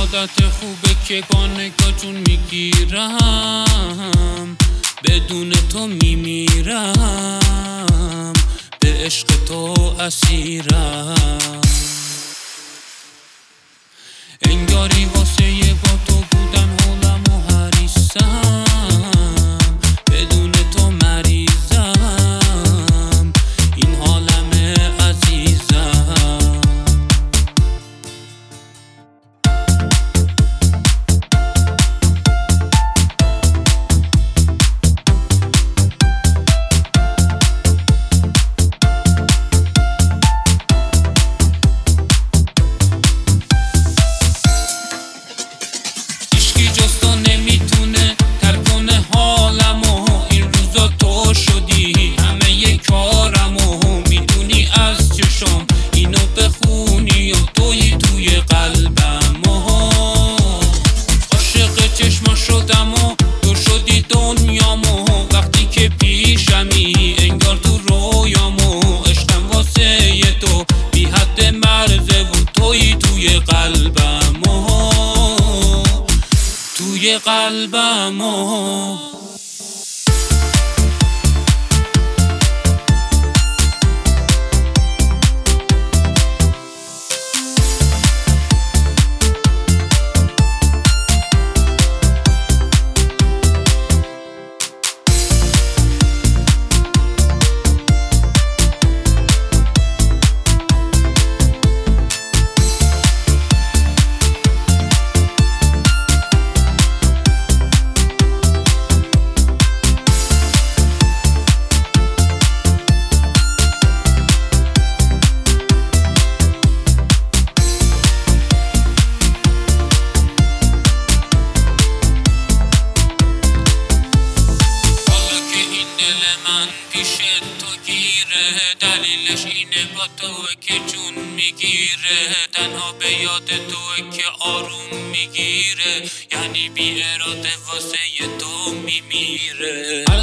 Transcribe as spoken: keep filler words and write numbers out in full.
عادت خوبه که با نگاه جون میگیرم، بدون تو میمیرم، به عشق تو اسیرم. انگاری واسه با تو بودن حولم و حریصم، بدون تو مریضم، این حالم عزیزم. توی قلبمو دلیلش اینه با توه که جون میگیره، تنها به یاد توه که آروم میگیره، یعنی بی اراده واسه تو میمیره.